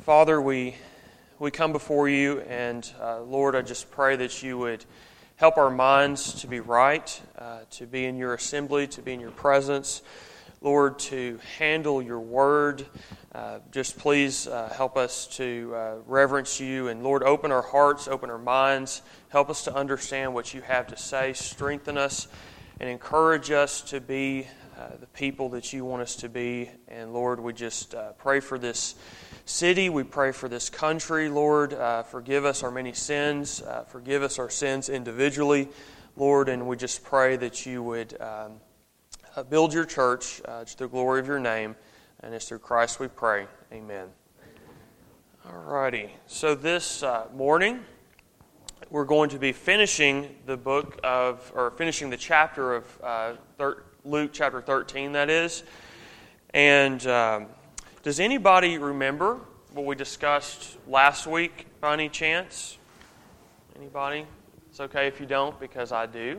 Father, we come before you, and Lord, I just pray that you would help our minds to be right, to be in your assembly, to be in your presence. Lord, to handle your word. Just please help us to reverence you. And Lord, open our hearts, open our minds. Help us to understand what you have to say. Strengthen us and encourage us to be the people that you want us to be. And Lord, we just pray for this city. We pray for this country. Lord, forgive us our many sins. Forgive us our sins individually, Lord. And we just pray that you would build your church to the glory of your name. And it's through Christ we pray. Amen. Alrighty. So this morning, we're going to be finishing finishing the chapter of Luke chapter 13, that is. And does anybody remember what we discussed last week by any chance? Anybody? It's okay if you don't, because I do.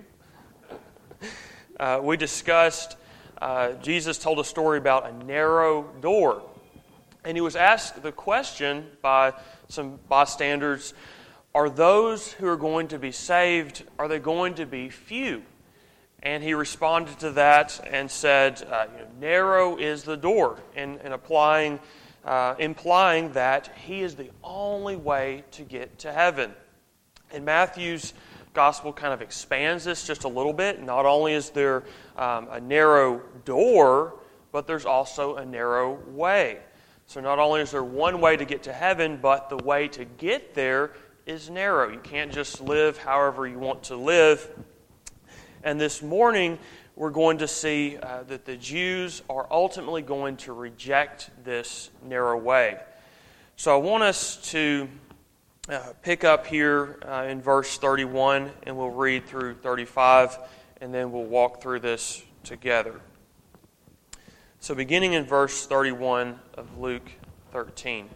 We discussed, Jesus told a story about a narrow door. And he was asked the question by some bystanders, are those who are going to be saved, are they going to be few? And he responded to that and said, narrow is the door, and implying that he is the only way to get to heaven. And Matthew's Gospel kind of expands this just a little bit. Not only is there a narrow door, but there's also a narrow way. So not only is there one way to get to heaven, but the way to get there is narrow. You can't just live however you want to live. And this morning, we're going to see that the Jews are ultimately going to reject this narrow way. So I want us to pick up here in verse 31, and we'll read through 35, and then we'll walk through this together. So beginning in verse 31 of Luke 13.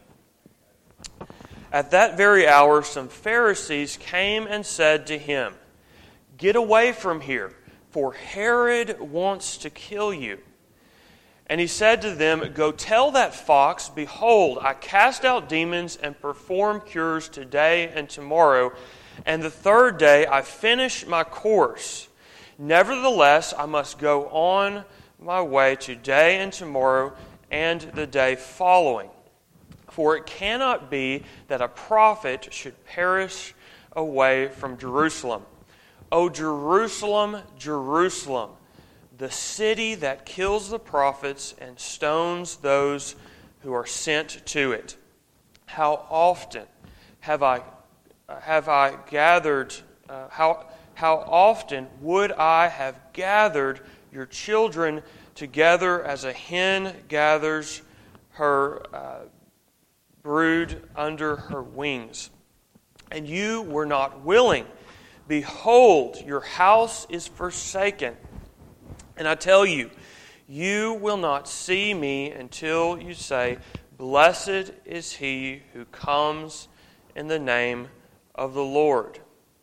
At that very hour, some Pharisees came and said to him, "Get away from here, for Herod wants to kill you." And he said to them, "Go tell that fox, behold, I cast out demons and perform cures today and tomorrow, and the third day I finish my course. Nevertheless, I must go on my way today and tomorrow and the day following. For it cannot be that a prophet should perish away from Jerusalem. O Jerusalem, Jerusalem, the city that kills the prophets and stones those who are sent to it. How often have I gathered? How often would I have gathered your children together as a hen gathers her brood under her wings, and you were not willing. Behold, your house is forsaken. And I tell you, you will not see me until you say, Blessed is he who comes in the name of the Lord."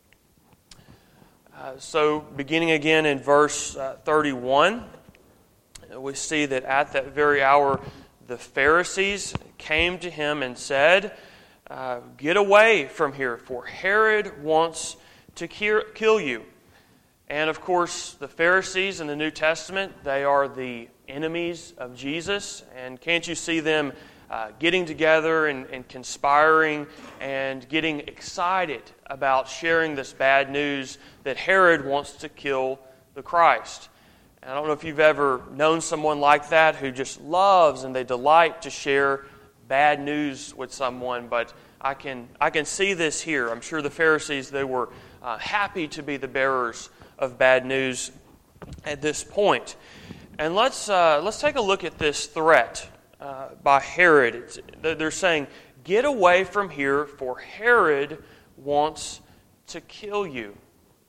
So beginning again in verse 31, we see that at that very hour, the Pharisees came to him and said, "Get away from here, for Herod wants to kill you." And of course, the Pharisees in the New Testament, they are the enemies of Jesus. And can't you see them getting together and conspiring and getting excited about sharing this bad news that Herod wants to kill the Christ? And I don't know if you've ever known someone like that who just loves and they delight to share bad news with someone, but I can see this here. I'm sure the Pharisees, they were happy to be the bearers of bad news at this point. And let's take a look at this threat by Herod. They're saying, "Get away from here, for Herod wants to kill you."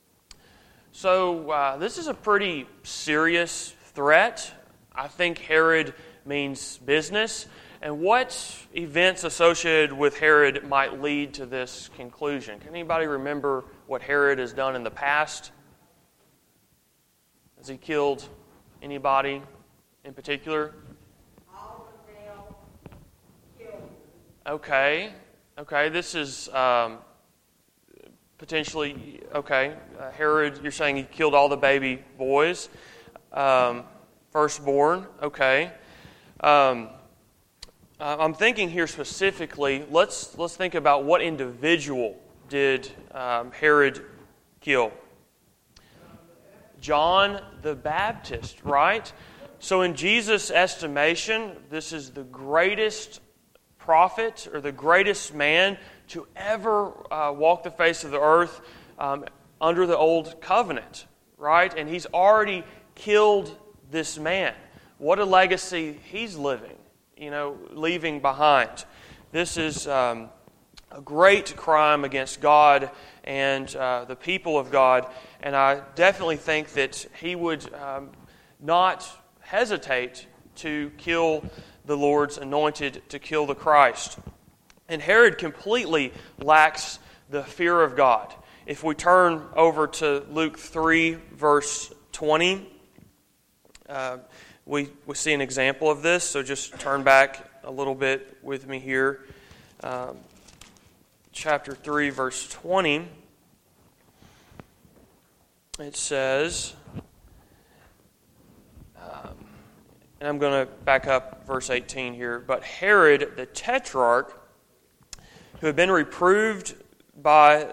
So this is a pretty serious threat. I think Herod means business. And what events associated with Herod might lead to this conclusion? Can anybody remember what Herod has done in the past? Has he killed anybody in particular? All the male children Okay. This is potentially, Herod, you're saying he killed all the baby boys, firstborn, okay. I'm thinking here specifically, let's think about what individual did Herod kill? John the Baptist, right? So in Jesus' estimation, this is the greatest prophet or the greatest man to ever walk the face of the earth under the old covenant, right? And he's already killed this man. What a legacy he's leaving behind. This is a great crime against God and the people of God, and I definitely think that he would not hesitate to kill the Lord's anointed, to kill the Christ. And Herod completely lacks the fear of God. If we turn over to Luke 3, verse 20, we see an example of this, so just turn back a little bit with me here. Chapter 3, verse 20, it says, and I'm going to back up verse 18 here, but Herod the Tetrarch, who had been reproved by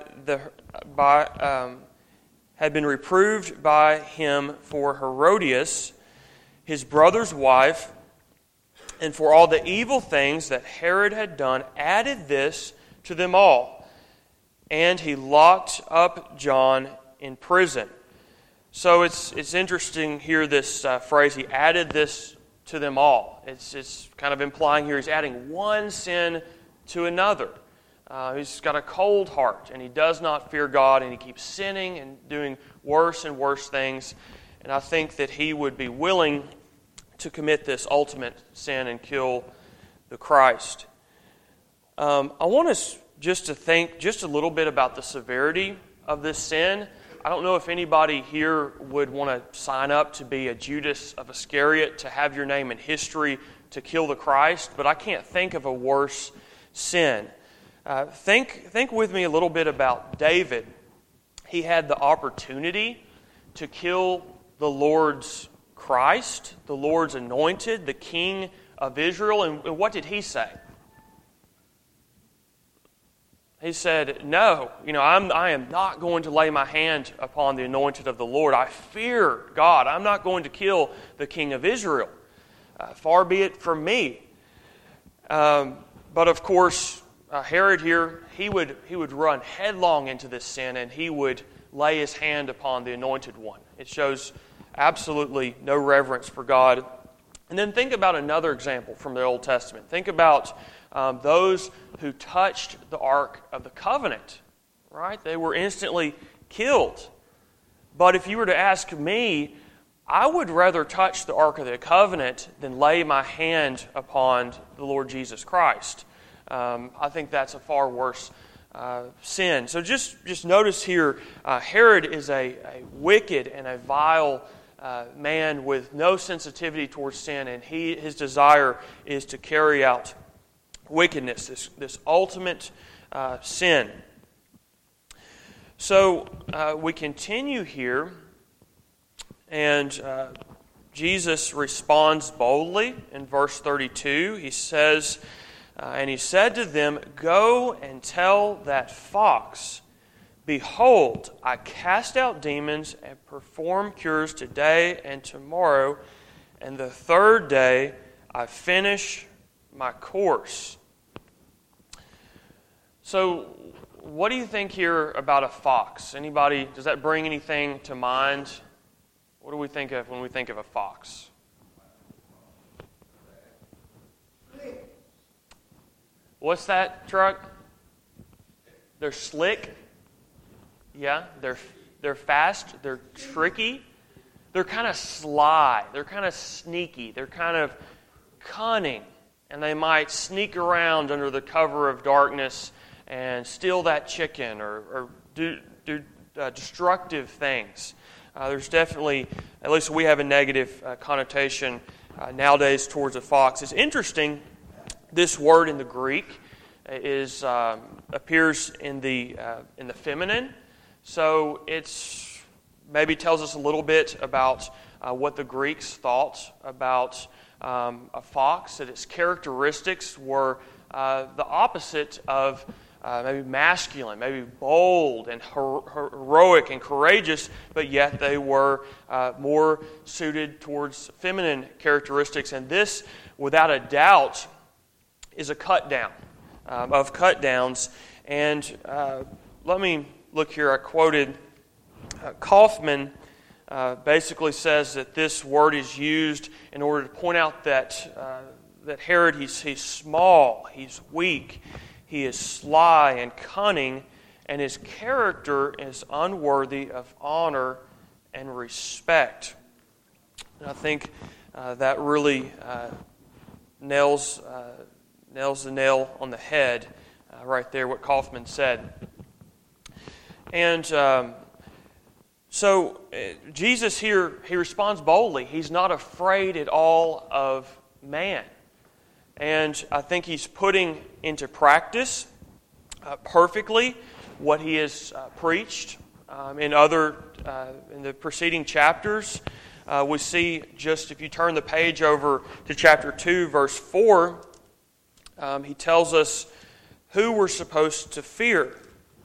him for Herodias, his brother's wife, and for all the evil things that Herod had done, added this to them all. And he locked up John in prison. So it's interesting here, this phrase, he added this to them all. It's kind of implying here he's adding one sin to another. He's got a cold heart, and he does not fear God, and he keeps sinning and doing worse and worse things. And I think that he would be willing to commit this ultimate sin and kill the Christ. I want us just to think just a little bit about the severity of this sin. I don't know if anybody here would want to sign up to be a Judas of Iscariot, to have your name in history to kill the Christ, but I can't think of a worse sin. Think with me a little bit about David. He had the opportunity to kill the Lord's Christ, the Lord's anointed, the King of Israel, and what did he say? He said, no, I am not going to lay my hand upon the anointed of the Lord. I fear God. I'm not going to kill the King of Israel. Far be it from me. But of course, Herod here, he would run headlong into this sin, and he would lay his hand upon the anointed one. It shows absolutely no reverence for God. And then think about another example from the Old Testament. Think about those who touched the Ark of the Covenant, right? They were instantly killed. But if you were to ask me, I would rather touch the Ark of the Covenant than lay my hand upon the Lord Jesus Christ. I think that's a far worse sin. So just notice here, Herod is a wicked and a vile man with no sensitivity towards sin, and his desire is to carry out wickedness, this ultimate sin. So we continue here, and Jesus responds boldly in verse 32. He says, and he said to them, "Go and tell that fox, behold, I cast out demons and perform cures today and tomorrow, and the third day I finish my course." So, what do you think here about a fox? Anybody, does that bring anything to mind? What do we think of when we think of a fox? What's that, Truck? They're slick. Yeah, they're fast. They're tricky. They're kind of sly. They're kind of sneaky. They're kind of cunning. And they might sneak around under the cover of darkness and steal that chicken or do destructive things. There's definitely, at least we have a negative connotation nowadays towards a fox. It's interesting, this word in the Greek, is appears in the feminine, so it's maybe tells us a little bit about what the Greeks thought about a fox, that its characteristics were the opposite of maybe masculine, maybe bold and heroic and courageous, but yet they were more suited towards feminine characteristics. And this, without a doubt, is a cut down of cut downs. And let me look here. I quoted Kaufman. Basically says that this word is used in order to point out that Herod, he's small, he's weak, he is sly and cunning, and his character is unworthy of honor and respect. And I think that really nails the nail on the head right there, what Kaufman said. And so Jesus here, he responds boldly. He's not afraid at all of man. And I think he's putting into practice perfectly what he has preached. In the preceding chapters, we see, just if you turn the page over to chapter 2, verse 4, he tells us who we're supposed to fear.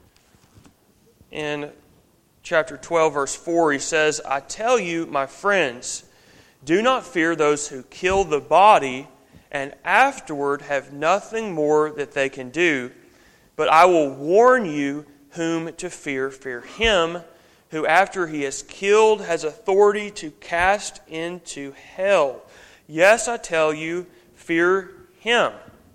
In chapter 12, verse 4, he says, "I tell you, my friends, do not fear those who kill the body and afterward have nothing more that they can do. But I will warn you whom to fear. Fear him who after he is killed has authority to cast into hell. Yes, I tell you, fear him."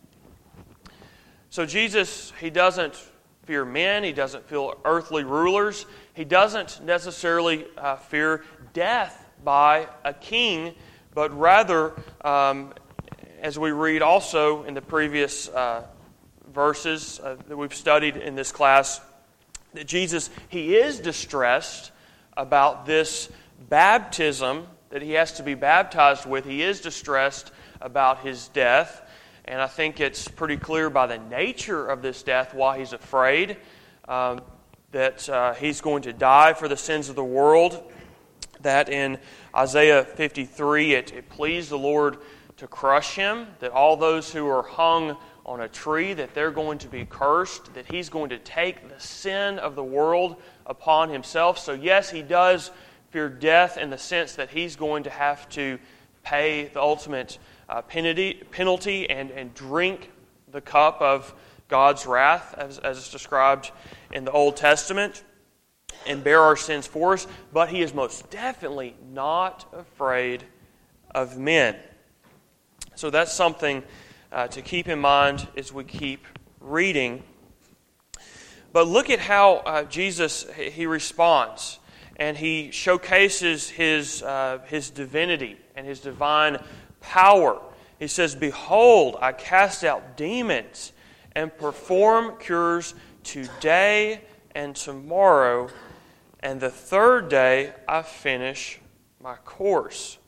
So Jesus, he doesn't fear men. He doesn't fear earthly rulers. He doesn't necessarily fear death by a king, but rather, as we read also in the previous verses that we've studied in this class, that Jesus, he is distressed about this baptism that he has to be baptized with. He is distressed about his death. And I think it's pretty clear by the nature of this death why he's afraid that he's going to die for the sins of the world. That in Isaiah 53, it pleased the Lord to crush him, that all those who are hung on a tree, that they're going to be cursed, that he's going to take the sin of the world upon himself. So yes, he does fear death in the sense that he's going to have to pay the ultimate penalty and drink the cup of God's wrath, as is described in the Old Testament, and bear our sins for us. But he is most definitely not afraid of men. So that's something to keep in mind as we keep reading. But look at how Jesus, he responds, and he showcases his divinity and his divine power. He says, "Behold, I cast out demons and perform cures today and tomorrow, and the third day I finish my course."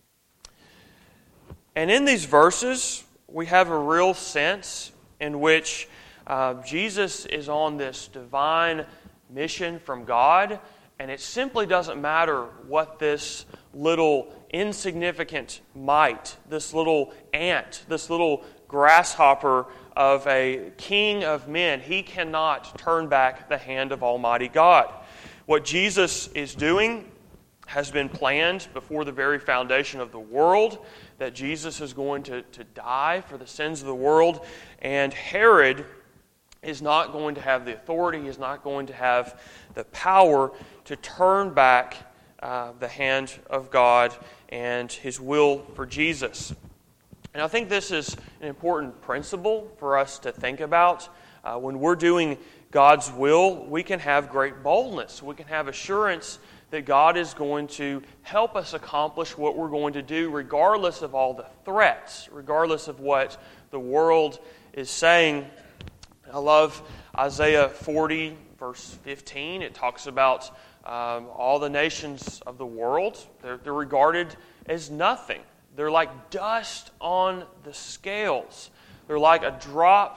And in these verses, we have a real sense in which Jesus is on this divine mission from God, and it simply doesn't matter what this little insignificant mite, this little ant, this little grasshopper of a king of men, he cannot turn back the hand of Almighty God. What Jesus is doing has been planned before the very foundation of the world, that Jesus is going to die for the sins of the world, and Herod is not going to have the authority, he is not going to have the power to turn back the hand of God and his will for Jesus. And I think this is an important principle for us to think about. When we're doing God's will, we can have great boldness. We can have assurance that God is going to help us accomplish what we're going to do, regardless of all the threats, regardless of what the world is saying. I love Isaiah 40, verse 15. It talks about all the nations of the world. They're regarded as nothing. They're like dust on the scales. They're like a drop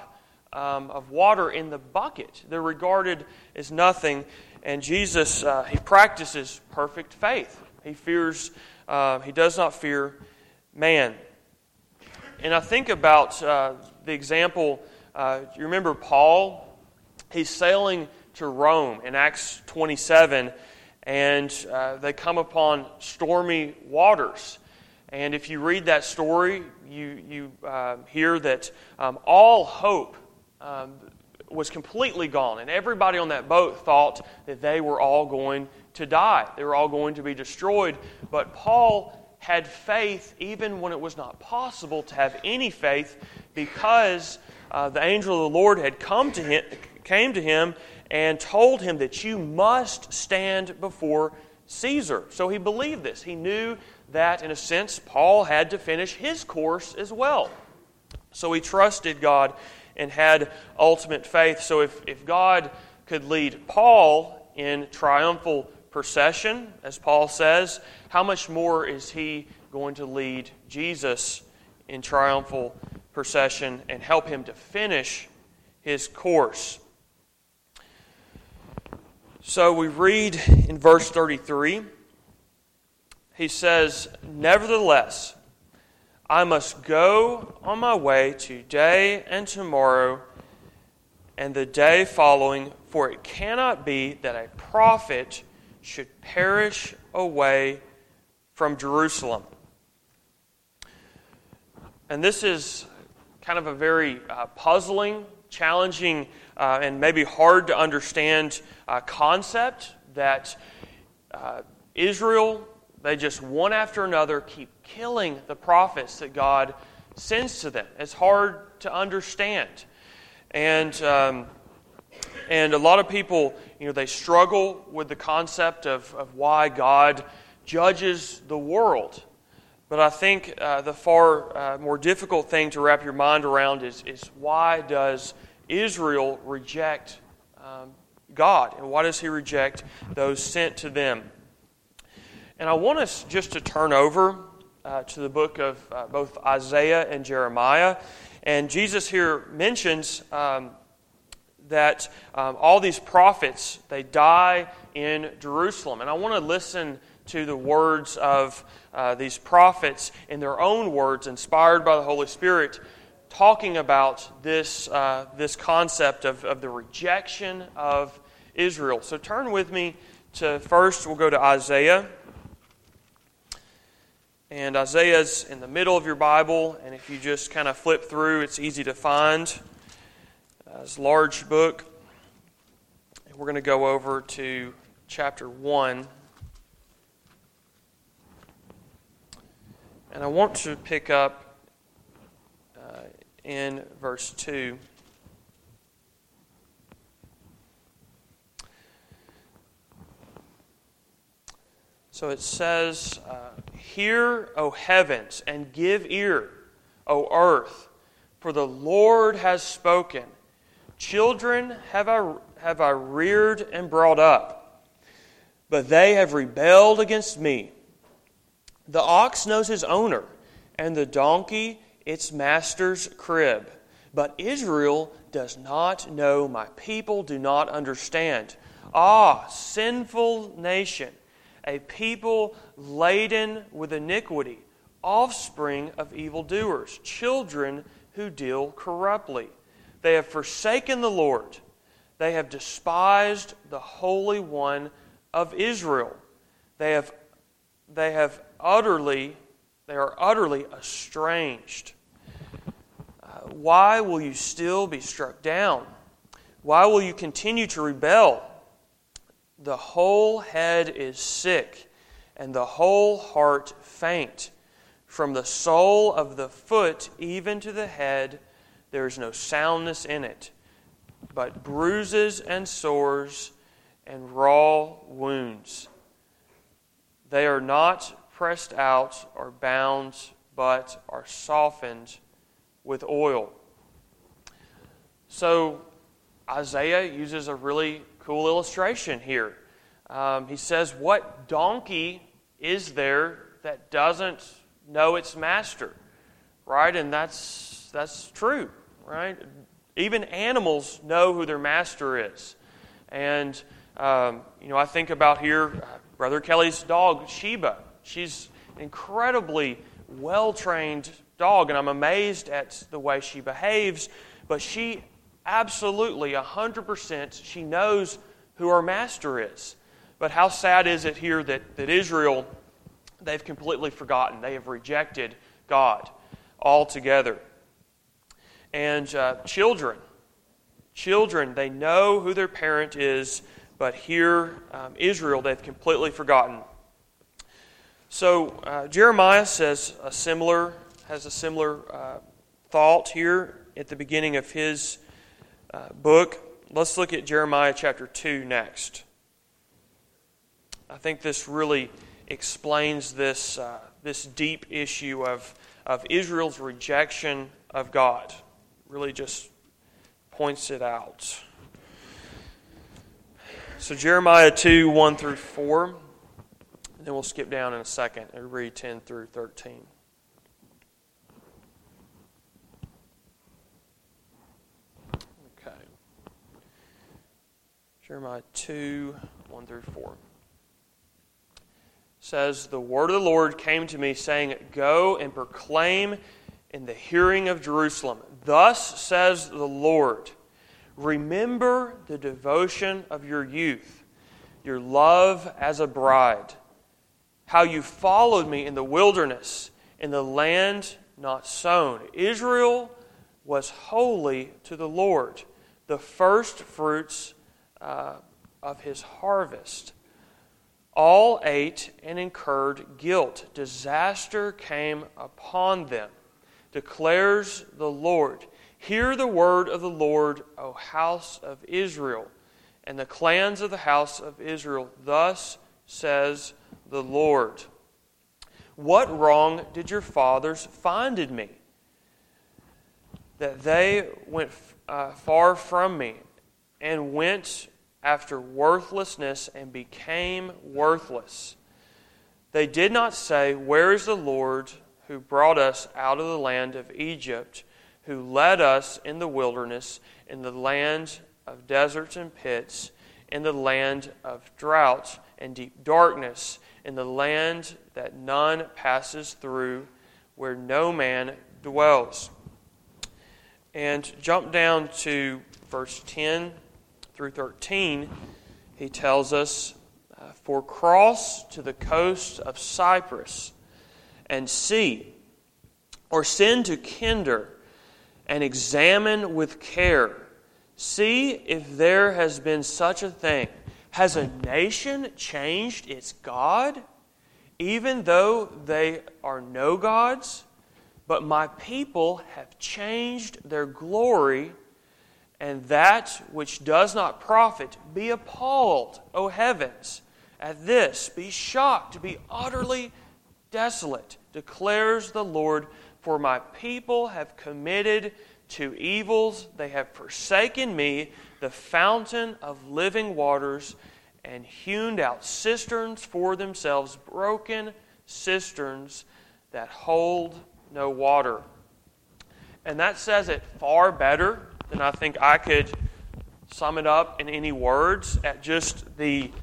of water in the bucket. They're regarded as nothing. And Jesus, he practices perfect faith. He does not fear man. And I think about the example, you remember Paul? He's sailing to Rome in Acts 27, and they come upon stormy waters. And if you read that story, you hear that all hope was completely gone. And everybody on that boat thought that they were all going to die. They were all going to be destroyed. But Paul had faith even when it was not possible to have any faith, because the angel of the Lord had came to him and told him that you must stand before Caesar. So he believed this. He knew that, in a sense, Paul had to finish his course as well. So he trusted God and had ultimate faith. So if God could lead Paul in triumphal procession, as Paul says, how much more is he going to lead Jesus in triumphal procession and help him to finish his course? So we read in verse 33, he says, "Nevertheless, I must go on my way today and tomorrow and the day following, for it cannot be that a prophet should perish away from Jerusalem." And this is kind of a very puzzling, challenging, and maybe hard to understand concept that Israel, they just one after another keep killing the prophets that God sends to them. It's hard to understand. And a lot of people, they struggle with the concept of why God judges the world. But I think the far more difficult thing to wrap your mind around is why does Israel reject God? And why does He reject those sent to them? And I want us just to turn over to the book of both Isaiah and Jeremiah. And Jesus here mentions that all these prophets, they die in Jerusalem. And I want to listen to the words of these prophets in their own words, inspired by the Holy Spirit, talking about this concept of the rejection of Israel. So turn with me to, first we'll go to Isaiah. And Isaiah's in the middle of your Bible, and if you just kind of flip through, it's easy to find. It's a large book. And we're going to go over to chapter 1. And I want to pick up in verse 2. So it says, "Hear, O heavens, and give ear, O earth, for the Lord has spoken. Children have I reared and brought up, but they have rebelled against me. The ox knows his owner, and the donkey its master's crib. But Israel does not know, my people do not understand. Ah, sinful nation, a people laden with iniquity, offspring of evildoers, children who deal corruptly. They have forsaken the Lord. They have despised the Holy One of Israel. They are utterly estranged. Why will you still be struck down? Why will you continue to rebel? The whole head is sick, and the whole heart faint. From the sole of the foot even to the head, there is no soundness in it, but bruises and sores and raw wounds. They are not pressed out or bound, but are softened with oil." So Isaiah uses a really cool illustration here. He says, what donkey is there that doesn't know its master? Right? And that's true, right? Even animals know who their master is. And, I think about here, Brother Kelly's dog, Sheba. She's an incredibly well-trained dog, and I'm amazed at the way she behaves. But she absolutely, 100%, she knows who our master is. But how sad is it here that Israel, they've completely forgotten. They have rejected God altogether. And children, they know who their parent is, but here, Israel, they've completely forgotten. So Jeremiah has a similar thought here at the beginning of his book. Let's look at Jeremiah chapter 2 next. I think this really explains this deep issue of Israel's rejection of God. Really just points it out. So Jeremiah 2, 1 through 4. And then we'll skip down in a second and read 10 through 13. Okay. Jeremiah 2, 1 through 4. Says, "The word of the Lord came to me, saying, Go and proclaim in the hearing of Jerusalem. Thus says the Lord, remember the devotion of your youth, your love as a bride, how you followed me in the wilderness, in the land not sown. Israel was holy to the Lord, the first fruits of his harvest. All ate and incurred guilt. Disaster came upon them, declares the Lord. Hear the word of the Lord, O house of Israel, and the clans of the house of Israel. Thus says the Lord. What wrong did your fathers find in me, that they went far from me, and went after worthlessness and became worthless? They did not say, Where is the Lord who brought us out of the land of Egypt, who led us in the wilderness, in the land of deserts and pits, in the land of drought and deep darkness, in the land that none passes through, where no man dwells." And jump down to verse 10 through 13. He tells us, "For cross to the coast of Cyprus, and see, or send to Kinder, and examine with care. See if there has been such a thing. Has a nation changed its God, even though they are no gods? But my people have changed their glory, and that which does not profit. Be appalled, O heavens, at this. Be shocked, be utterly desolate, declares the Lord. For my people have committed to evils. They have forsaken me, the fountain of living waters, and hewn out cisterns for themselves, broken cisterns that hold no water." And that says it far better than I think I could sum it up in any words, at just the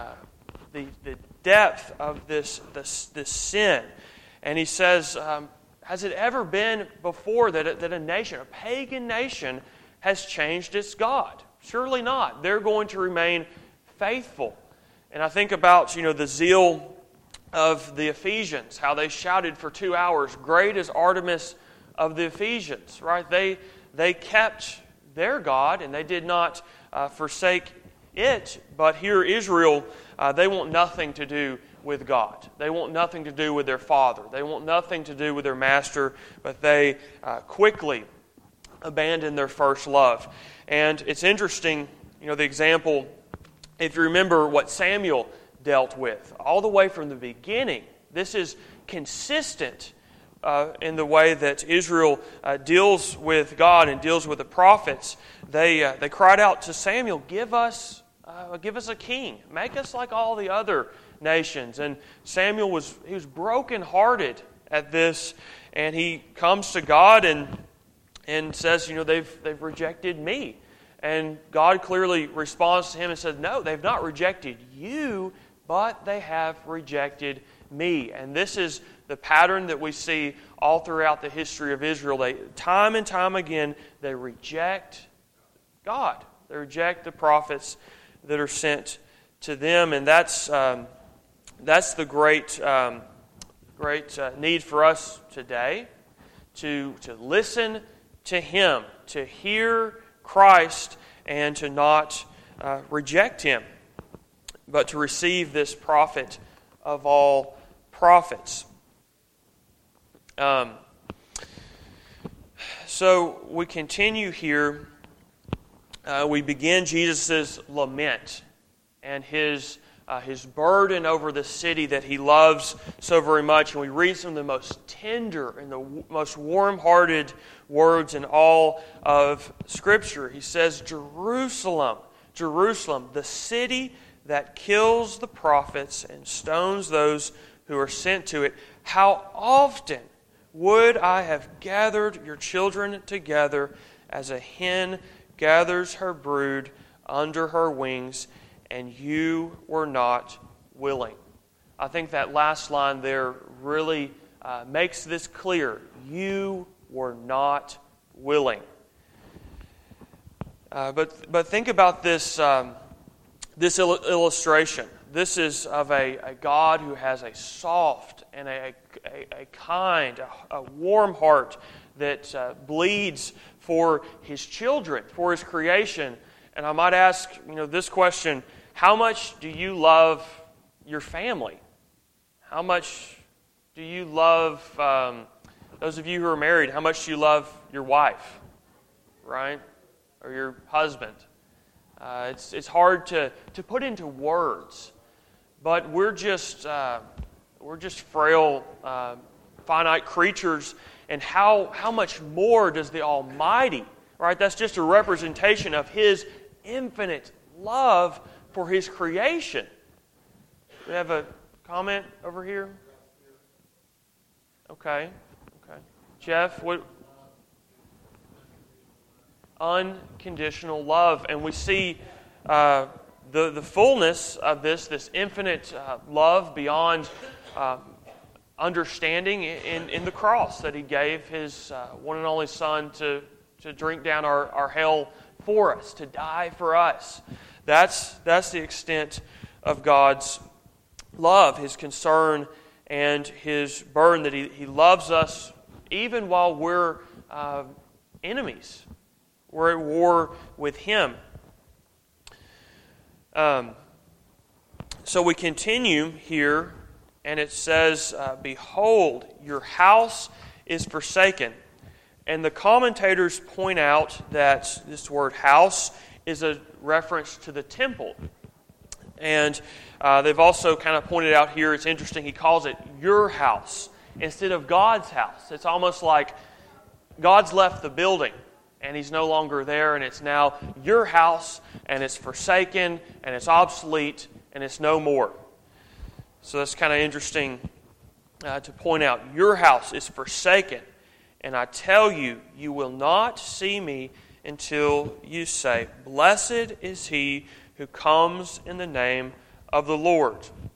depth of this sin. And he says, has it ever been before that a nation, a pagan nation, has changed its God? Surely not. They're going to remain faithful. And I think about, the zeal of the Ephesians, how they shouted for 2 hours, "Great is Artemis of the Ephesians," right? They kept their God, and they did not forsake it. But here Israel, they want nothing to do with God. They want nothing to do with their father. They want nothing to do with their master, but they quickly abandon their first love. And it's interesting, the example, if you remember what Samuel dealt with, all the way from the beginning. This is consistent in the way that Israel deals with God and deals with the prophets. They cried out to Samuel, give us a king. Make us like all the other nations. And Samuel was brokenhearted at this, and he comes to God, and and says, they've rejected me. And God clearly responds to him and says, no, they've not rejected you, but they have rejected me. And this is the pattern that we see all throughout the history of Israel. Time and time again, they reject God. They reject the prophets that are sent to them. And that's the great need for us today, to listen to Him, to hear Christ, and to not reject Him, but to receive this prophet of all prophets. So we continue here. We begin Jesus' lament and his burden over the city that he loves so very much. And we read some of the most tender and the most warm-hearted words in all of Scripture. He says, Jerusalem, Jerusalem, the city that kills the prophets and stones those who are sent to it, how often would I have gathered your children together as a hen gathers her brood under her wings, and you were not willing. I think that last line there really makes this clear. You were not willing. But think about this illustration. This is of a God who has a soft and a kind, a warm heart that bleeds for His children, for His creation. And I might ask, this question: how much do you love your family? How much do you love, those of you who are married, how much do you love your wife, right? Or your husband? It's hard to put into words, but we're just frail, finite creatures, and how much more does the Almighty, right? That's just a representation of His infinite love for His creation. Do we have a comment over here? Okay. Jeff, what? Unconditional love. And we see the fullness of this infinite love beyond understanding in the cross that He gave His one and only Son to drink down our hell for us, to die for us. That's the extent of God's love, His concern, and His burden, that He loves us even while we're enemies. We're at war with Him. So we continue here, and it says, Behold, your house is forsaken. And the commentators point out that this word house is a reference to the temple. And they've also kind of pointed out here, it's interesting, he calls it your house instead of God's house. It's almost like God's left the building and He's no longer there, and it's now your house, and it's forsaken, and it's obsolete, and it's no more. So that's kind of interesting to point out. Your house is forsaken, and I tell you, you will not see me until you say, Blessed is he who comes in the name of the Lord.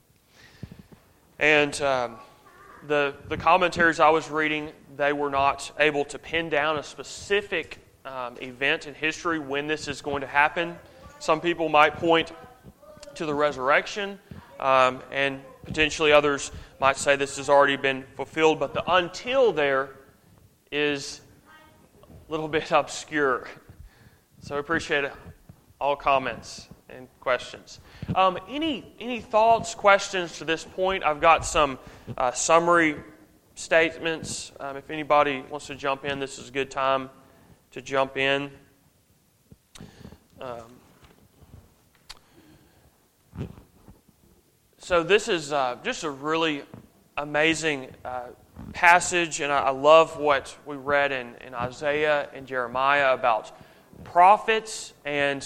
And the commentaries I was reading, they were not able to pin down a specific event in history when this is going to happen. Some people might point to the resurrection, and potentially others might say this has already been fulfilled, but the until there is a little bit obscure. So I appreciate all comments and questions. Any thoughts, questions to this point? I've got some summary statements. If anybody wants to jump in, this is a good time to jump in. So this is just a really amazing passage, and I love what we read in Isaiah and Jeremiah about prophets. And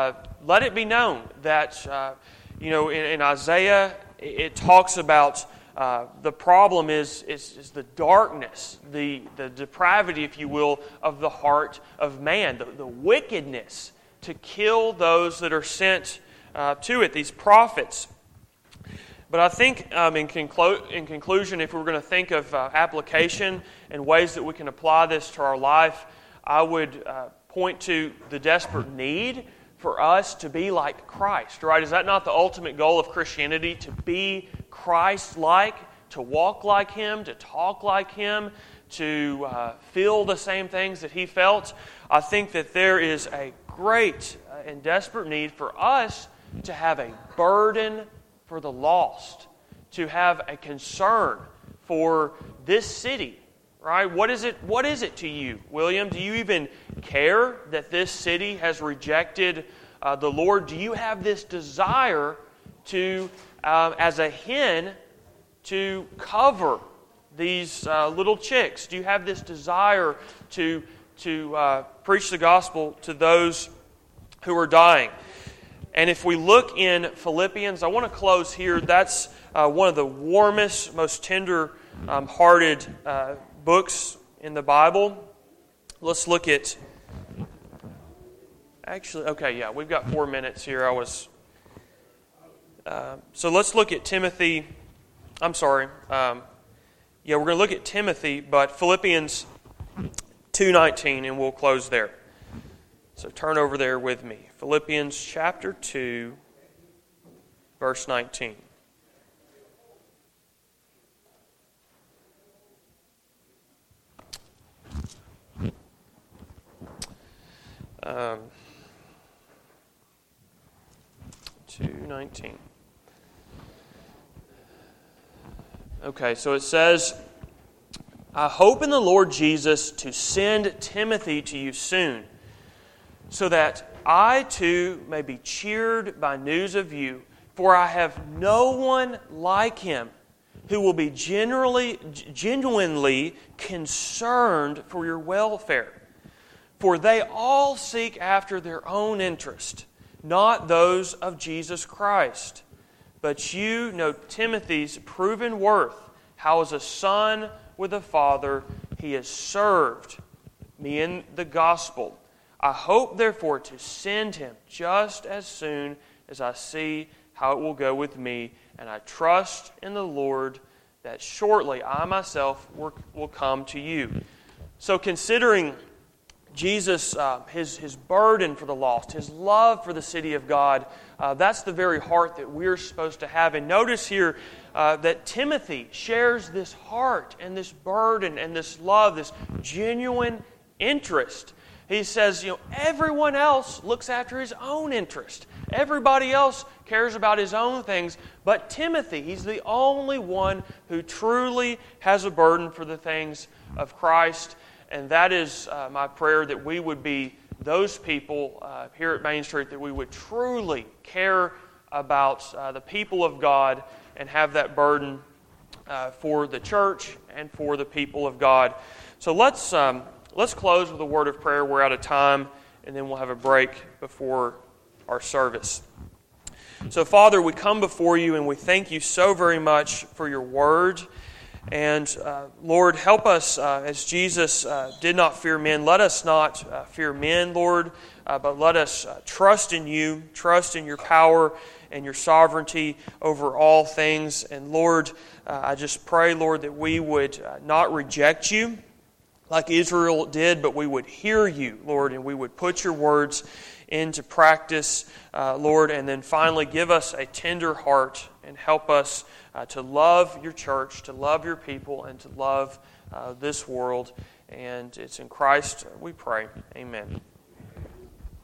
let it be known that in Isaiah it talks about The problem is the darkness, the depravity, if you will, of the heart of man, the wickedness to kill those that are sent to it, these prophets. But I think in conclusion, if we're going to think of application and ways that we can apply this to our life, I would point to the desperate need for us to be like Christ, right? Is that not the ultimate goal of Christianity? To be Christ-like, to walk like Him, to talk like Him, to feel the same things that He felt? I think that there is a great and desperate need for us to have a burden for the lost, to have a concern for this city, right? What is it to you, William? Do you even care that this city has rejected the Lord? Do you have this desire to, as a hen, to cover these little chicks? Do you have this desire to preach the gospel to those who are dying? And if we look in Philippians, I want to close here. That's one of the warmest, most tender-hearted books in the Bible. Let's look at... Actually, okay, yeah, we've got 4 minutes here. So let's look at Timothy. I'm sorry. We're going to look at Timothy, but Philippians 2:19, and we'll close there. So turn over there with me. Philippians chapter 2, verse 19. Um, 2:19. Okay, so it says, I hope in the Lord Jesus to send Timothy to you soon, so that I too may be cheered by news of you, for I have no one like him who will be genuinely concerned for your welfare. For they all seek after their own interest, not those of Jesus Christ. But you know Timothy's proven worth, how as a son with a father he has served me in the gospel. I hope, therefore, to send him just as soon as I see how it will go with me, and I trust in the Lord that shortly I myself will come to you. So considering Jesus, his burden for the lost, his love for the city of God, that's the very heart that we're supposed to have. And notice here that Timothy shares this heart and this burden and this love, this genuine interest. He says, everyone else looks after his own interest. Everybody else cares about his own things. But Timothy, he's the only one who truly has a burden for the things of Christ. And that is my prayer, that we would be those people here at Main Street, that we would truly care about the people of God and have that burden for the church and for the people of God. So let's close with a word of prayer. We're out of time, and then we'll have a break before our service. So, Father, we come before you, and we thank you so very much for your word. And, Lord, help us, as Jesus did not fear men, let us not fear men, Lord, but let us trust in you, trust in your power and your sovereignty over all things. And, Lord, I just pray, Lord, that we would not reject you like Israel did, but we would hear you, Lord, and we would put your words into practice, Lord, and then finally give us a tender heart and help us to love your church, to love your people, and to love this world. And it's in Christ we pray. Amen.